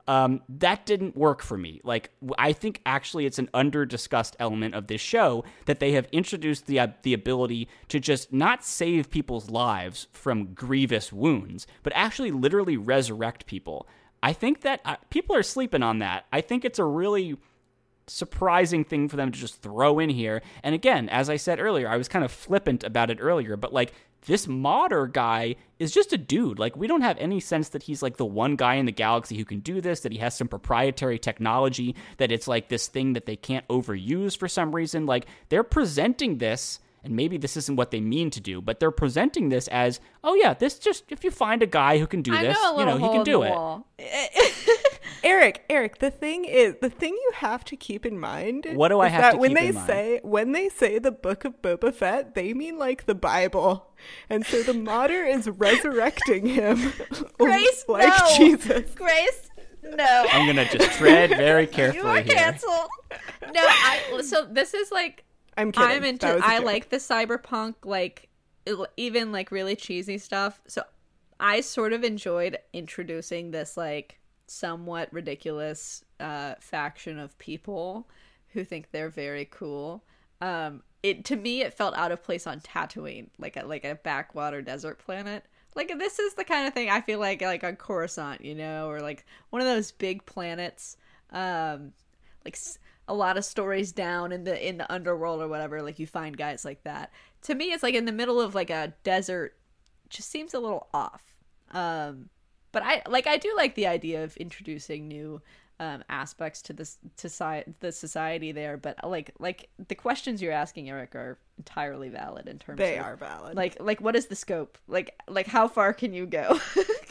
Um, that didn't work for me. Like, I think actually it's an under-discussed element of this show that they have introduced the uh, the ability to just not save people's lives from grievous wounds, but actually literally resurrect people. I think that uh, people are sleeping on that. I think it's a really surprising thing for them to just throw in here. And again, as I said earlier, I was kind of flippant about it earlier, but like, this Mater guy is just a dude. Like, we don't have any sense that he's like the one guy in the galaxy who can do this, that he has some proprietary technology, that it's like this thing that they can't overuse for some reason. Like, they're presenting this, and maybe this isn't what they mean to do, but they're presenting this as, oh yeah, this just, if you find a guy who can do I this, know a you know, little he can do it. wall. Eric, Eric, the thing is, the thing you have to keep in mind. What do I is have that to when keep they in mind? say when they say the Book of Boba Fett, they mean like the Bible, and so the Mater is resurrecting him, Grace, like no. Jesus. Grace, no. I'm going to just tread very You carefully are here. canceled. No, I. So this is like. I'm kidding. I'm into. That was a I joke. like the cyberpunk, like il- even like really cheesy stuff. So I sort of enjoyed introducing this like somewhat ridiculous uh, faction of people who think they're very cool. Um, it to me, it felt out of place on Tatooine, like a like a backwater desert planet. Like, this is the kind of thing I feel like like on Coruscant, you know, or like one of those big planets. Um, like. A lot of stories down in the in the underworld or whatever, like you find guys like that. To me, it's like in the middle of like a desert, just seems a little off. Um, but I like I do like the idea of introducing new um, aspects to this to sci- the society there. But like like the questions you're asking, Eric, are entirely valid in terms. They of, are valid. Like like what is the scope? Like like how far can you go?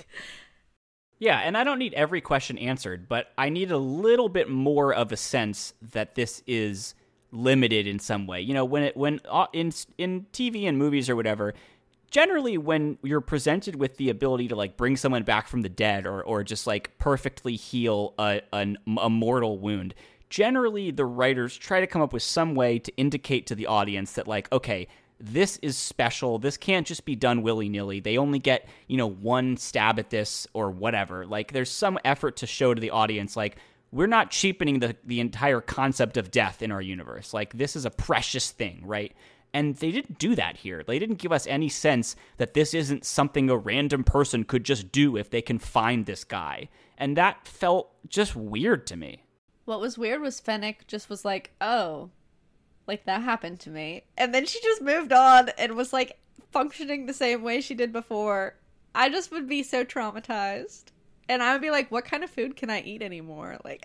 Yeah, and I don't need every question answered, but I need a little bit more of a sense that this is limited in some way. You know, when it when uh, in in T V and movies or whatever, generally when you're presented with the ability to like bring someone back from the dead or or just like perfectly heal a an, a mortal wound, generally the writers try to come up with some way to indicate to the audience that like, okay, this is special. This can't just be done willy-nilly. They only get, you know, one stab at this or whatever. Like, there's some effort to show to the audience, like, we're not cheapening the, the entire concept of death in our universe. Like, this is a precious thing, right? And they didn't do that here. They didn't give us any sense that this isn't something a random person could just do if they can find this guy. And that felt just weird to me. What was weird was Fennec just was like, oh, like that happened to me. And then she just moved on and was like functioning the same way she did before. I just would be so traumatized. And I would be like, what kind of food can I eat anymore? Like,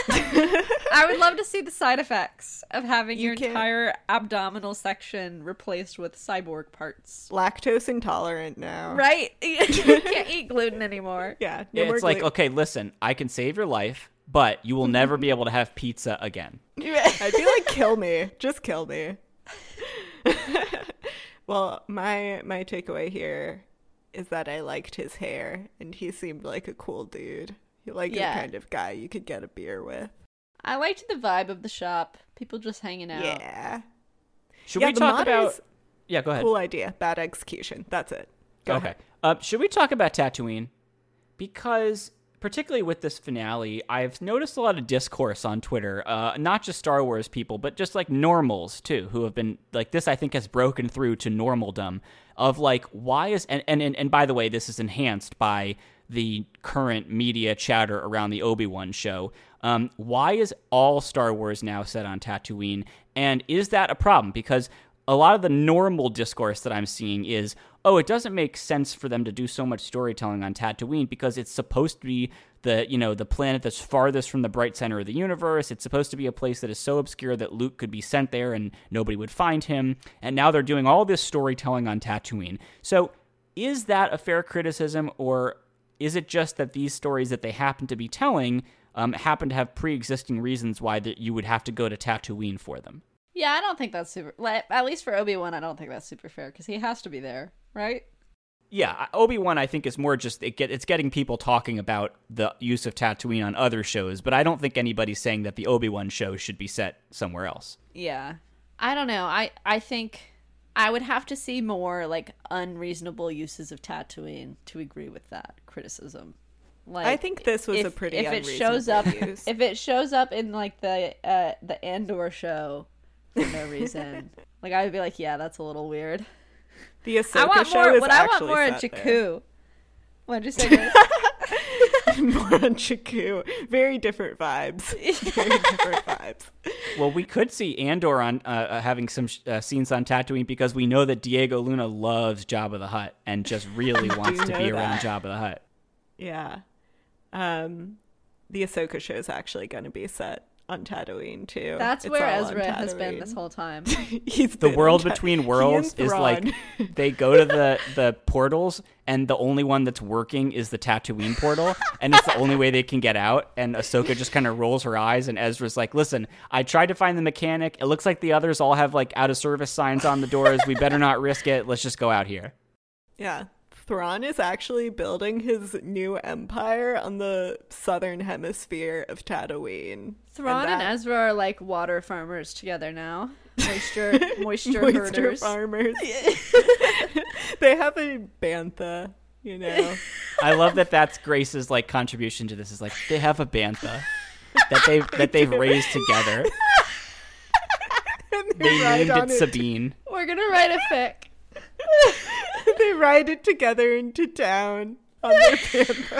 I would love to see the side effects of having You your can't- entire abdominal section replaced with cyborg parts. Lactose intolerant now. Right? You can't eat gluten anymore. Yeah. No Yeah, more it's like, gluten. okay, listen, I can save your life, but you will never be able to have pizza again. I'd be like, kill me. Just kill me. Well, my my takeaway here is that I liked his hair, and he seemed like a cool dude. He like Yeah. the kind of guy you could get a beer with. I liked the vibe of the shop. People just hanging out. Yeah. Should Yeah, we the talk Mater's- about... Yeah, go ahead. Cool idea. Bad execution. That's it. Go okay. ahead. Uh, should we talk about Tatooine? Because particularly with this finale, I've noticed a lot of discourse on Twitter, uh, not just Star Wars people, but just like normals too, who have been like this. I think has broken through to normaldom of like, why is and and and, and by the way, this is enhanced by the current media chatter around the Obi-Wan show. Um, why is all Star Wars now set on Tatooine, and is that a problem? Because a lot of the normal discourse that I'm seeing is, oh, it doesn't make sense for them to do so much storytelling on Tatooine because it's supposed to be the, you know, the planet that's farthest from the bright center of the universe. It's supposed to be a place that is so obscure that Luke could be sent there and nobody would find him. And now they're doing all this storytelling on Tatooine. So is that a fair criticism, or is it just that these stories that they happen to be telling um, happen to have pre-existing reasons why that you would have to go to Tatooine for them? Yeah, I don't think that's super. Like, at least for Obi-Wan, I don't think that's super fair because he has to be there, right? Yeah, Obi-Wan I think is more just it get, it's getting people talking about the use of Tatooine on other shows, but I don't think anybody's saying that the Obi-Wan show should be set somewhere else. Yeah. I don't know. I, I think I would have to see more like unreasonable uses of Tatooine to agree with that criticism. Like, I think this was if, a pretty if it shows up use. if it shows up in like the uh, the Andor show for no reason, like I would be like, yeah, that's a little weird. The Ahsoka I want show more. is What I want actually more of set there. Jakku. What'd you say? Grace? More on Jakku. Very different vibes. Very different vibes. Well, we could see Andor on uh, uh, having some sh- uh, scenes on Tatooine because we know that Diego Luna loves Jabba the Hutt and just really wants to know be around that. Jabba the Hutt. Yeah. Um, the Ahsoka show is actually going to be set on Tatooine too. That's It's where all on Ezra has been Tatooine. this whole time. He's The been world on Ta- between he worlds and is like Thrawn. they go to the, the portals and the only one that's working is the Tatooine portal and it's the only way they can get out, and Ahsoka just kind of rolls her eyes and Ezra's like, listen, I tried to find the mechanic. It looks like the others all have like out of service signs on the doors. We better not risk it. Let's just go out here. Yeah. Thrawn is actually building his new empire on the southern hemisphere of Tatooine. Thrawn and, that- Ezra are like water farmers together now. Moisture, moisture, Moisture herders. farmers. They have a bantha, you know. I love that that's Grace's like contribution to this is like they have a bantha that they that they've raised together. And They ride named on it Sabine. We're gonna write a fic. They ride it together into town on their bantha.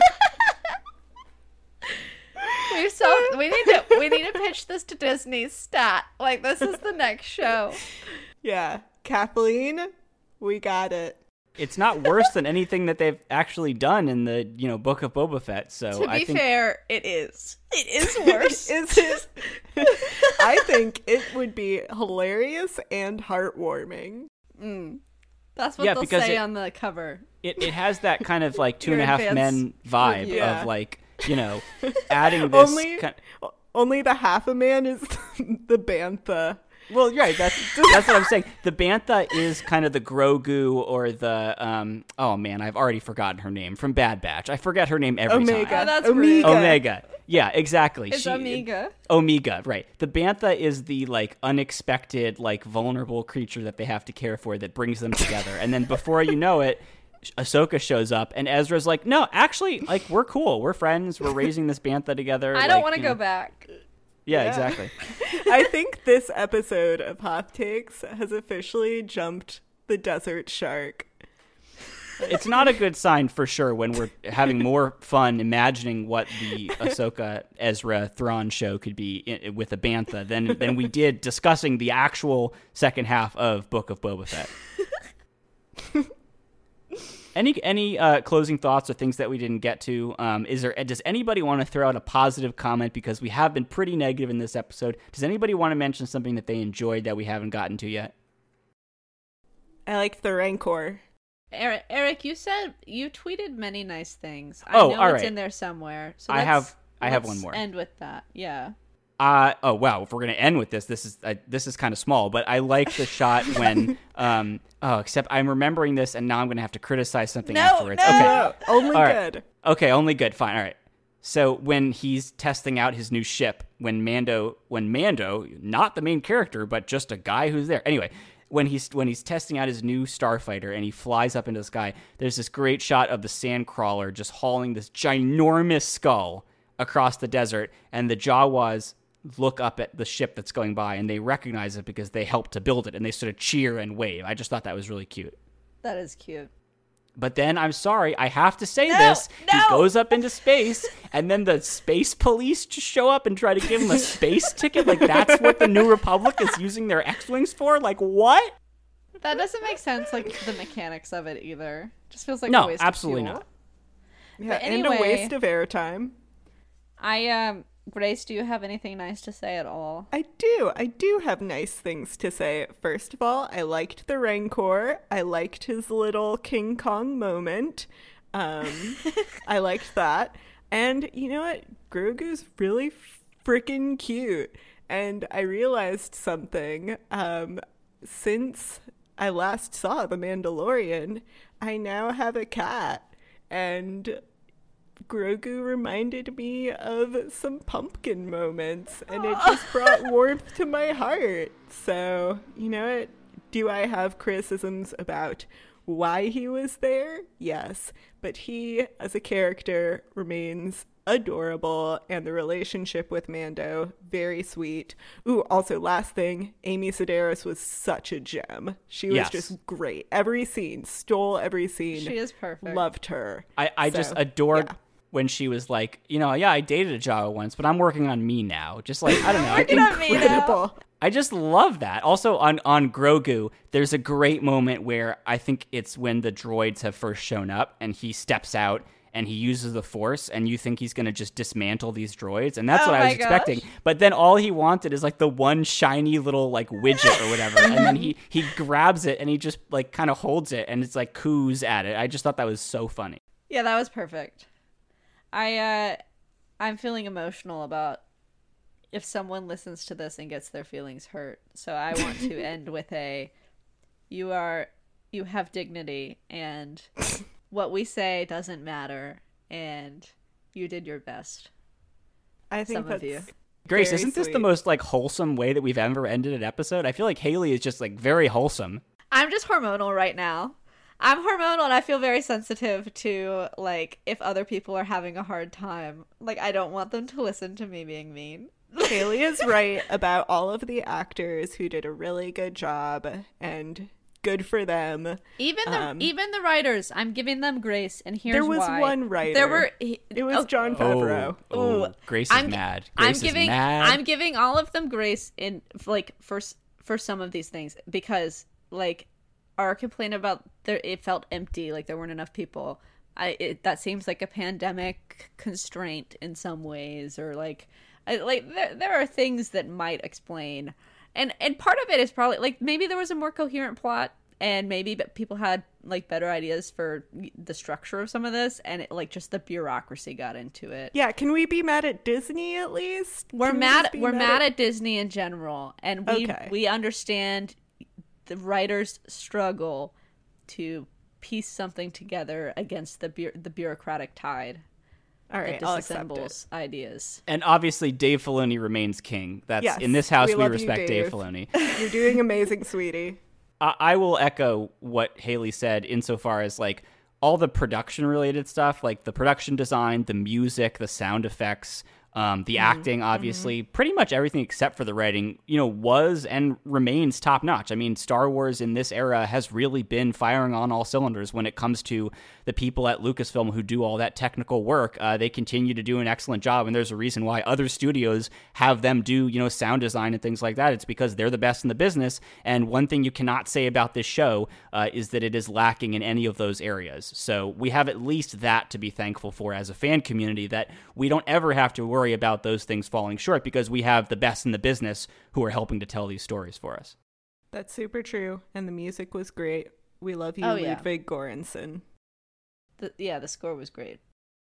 We so we need to we need to pitch this to Disney. Stat, like this is the next show. Yeah. Kathleen, we got it. It's not worse than anything that they've actually done in the, you know, Book of Boba Fett. So To be I think fair, it is. It is worse. Is it? I think it would be hilarious and heartwarming. That's what Yeah, they'll because say it- on the cover. it, it has that kind of like two Your and a half advanced men vibe review. Yeah. of like, you know, adding this. Only, kind- only the half a man is the bantha. well, you're right. That's that's what I'm saying. The bantha is kind of the Grogu or the um. Oh man, I've already forgotten her name from Bad Batch. I forget her name every Omega. time. Oh, that's Omega. rude. Omega. Yeah, exactly. It's She- Omega. Omega, right. The bantha is the like unexpected, like vulnerable creature that they have to care for that brings them together. And then before you know it, Ahsoka shows up and Ezra's like, no, actually, like we're cool. We're friends. We're raising this bantha together. I don't like, want to you go know. back. Yeah, Yeah. exactly. I think this episode of Hot Takes has officially jumped the desert shark. It's not a good sign for sure when we're having more fun imagining what the Ahsoka, Ezra, Thrawn show could be in, with a bantha than than we did discussing the actual second half of Book of Boba Fett. Any any uh, closing thoughts or things that we didn't get to? Um, is there? Does anybody want to throw out a positive comment because we have been pretty negative in this episode? Does anybody want to mention something that they enjoyed that we haven't gotten to yet? I liked the Rancor. Eric, Eric, you said you tweeted many nice things. I Oh, know all it's right. in there somewhere. So I let's- have- I have let's one more. End with that. Yeah. Uh, oh wow! If we're gonna end with this, this is uh, this is kind of small, but I like the shot when um oh except I'm remembering this and now I'm gonna have to criticize something No, afterwards. no. Okay, Oh, only All right. good. okay, only good. Fine, all right. So when he's testing out his new ship, when Mando, when Mando, not the main character, but just a guy who's there. Anyway, when he's when he's testing out his new starfighter and he flies up into the sky, there's this great shot of the sandcrawler just hauling this ginormous skull across the desert, and the Jawas look up at the ship that's going by and they recognize it because they helped to build it and they sort of cheer and wave. I just thought that was really cute. That is cute. But then, I'm sorry, I have to say No, this. no. He goes up into space, and then the space police just show up and try to give him a space ticket. Like, that's what the New Republic is using their X-Wings for? Like, what? That doesn't make sense, like, the mechanics of it either. Just feels like a No, waste absolutely of fuel. not. Yeah, But and a anyway- waste of airtime. I, um, Grace, do you have anything nice to say at all? I do. I do have nice things to say. First of all, I liked the Rancor. I liked his little King Kong moment. Um, I liked that. And you know what? Grogu's really freaking cute. And I realized something. Um, since I last saw The Mandalorian, I now have a cat. And Grogu reminded me of some pumpkin moments, and it just brought warmth to my heart. So, you know what? Do I have criticisms about Why he was there? Yes. But he, as a character, remains adorable, and the relationship with Mando, very sweet. Ooh, also, last thing, Amy Sedaris was such a gem. She was Yes. just great. Every scene, stole every scene. She is perfect. Loved her. I, I So, just adored yeah. when she was like, you know, yeah, I dated a Jawa once, but I'm working on me now. Just like, I don't know. I Working think on me now. Incredible. I just love that. Also on, on Grogu, there's a great moment where I think it's when the droids have first shown up and he steps out and he uses the Force and you think he's going to just dismantle these droids. And that's Oh what I my was expecting. gosh. But then all he wanted is like the one shiny little like widget or whatever. And then he, he grabs it and he just like kind of holds it and it's like coos at it. I just thought that was so funny. Yeah, that was perfect. I uh I'm feeling emotional about if someone listens to this and gets their feelings hurt. So I want to end with a you are you have dignity and what we say doesn't matter and you did your best. I think Some that's of you. Grace, very isn't this the sweet. most like wholesome way that we've ever ended an episode? I feel like Haley is just like very wholesome. I'm just hormonal right now. I'm hormonal and I feel very sensitive to like if other people are having a hard time. Like I don't want them to listen to me being mean. Haley is right about all of the actors who did a really good job, and good for them. Even the Um, even the writers, I'm giving them grace, and here's There was why. one writer. There were. he- It was oh, John Favreau. Oh, oh, Ooh. Grace is I'm, mad. I'm Grace giving. is mad. I'm giving all of them grace in like for s- for some of these things because like our complaint about there it felt empty, like there weren't enough people. I it, that seems like a pandemic constraint in some ways, or like I, like there there are things that might explain, and and part of it is probably like maybe there was a more coherent plot. And maybe but people had like better ideas for the structure of some of this, and it, like just the bureaucracy got into it. Yeah, can we be mad at Disney at least? We're Can we mad. just be We're mad at Disney in general, and we Okay. we understand the writers' struggle to piece something together against the bu- the bureaucratic tide All right, that I'll accept it. disassembles ideas. and obviously, Dave Filoni remains king. That's Yes, in this house. we We, love you, respect Dave. Dave. Filoni. You're doing amazing, sweetie. I, I will echo what Haley said insofar as like all the production related stuff, like the production design, the music, the sound effects, um, the acting, obviously, pretty much everything except for the writing, you know, was and remains top notch. I mean, Star Wars in this era has really been firing on all cylinders when it comes to the people at Lucasfilm who do all that technical work. Uh, they continue to do an excellent job, and there's a reason why other studios have them do, you know, sound design and things like that. It's because they're the best in the business. And one thing you cannot say about this show uh, is that it is lacking in any of those areas. So we have at least that to be thankful for as a fan community, that we don't ever have to worry about those things falling short because we have the best in the business who are helping to tell these stories for us. That's super true. And the music was great. We love you, Oh, yeah. Ludwig Göransson. The, yeah, the score was great.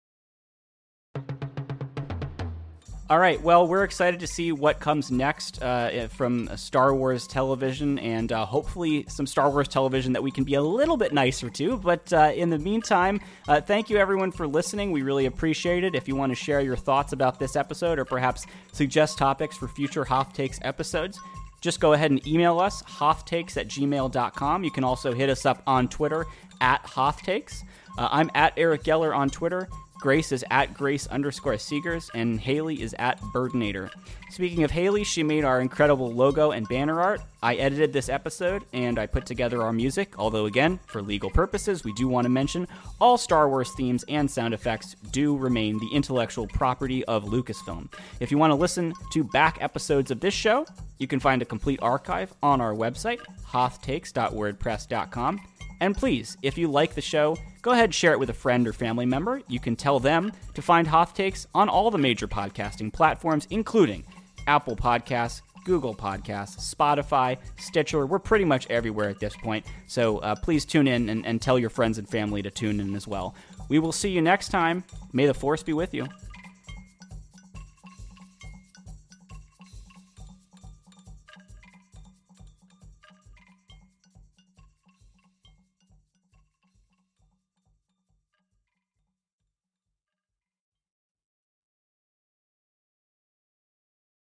All right, well, we're excited to see what comes next uh, from Star Wars television, and uh, hopefully some Star Wars television that we can be a little bit nicer to. But uh, in the meantime, uh, thank you everyone for listening. We really appreciate it. If you want to share your thoughts about this episode or perhaps suggest topics for future Hoth Takes episodes, just go ahead and email us, hothtakes at gmail dot com. You can also hit us up on Twitter at hothtakes. Uh, I'm at Eric Geller on Twitter. Grace is at Grace underscore Seegers, and Haley is at Birdinator. Speaking of Haley, she made our incredible logo and banner art. I edited this episode, and I put together our music, although again, for legal purposes, we do want to mention all Star Wars themes and sound effects do remain the intellectual property of Lucasfilm. If you want to listen to back episodes of this show, you can find a complete archive on our website, hothtakes dot wordpress dot com. And please, if you like the show, go ahead and share it with a friend or family member. You can tell them to find Hoth Takes on all the major podcasting platforms, including Apple Podcasts, Google Podcasts, Spotify, Stitcher. We're pretty much everywhere at this point. So uh, please tune in and, and tell your friends and family to tune in as well. We will see you next time. May the Force be with you.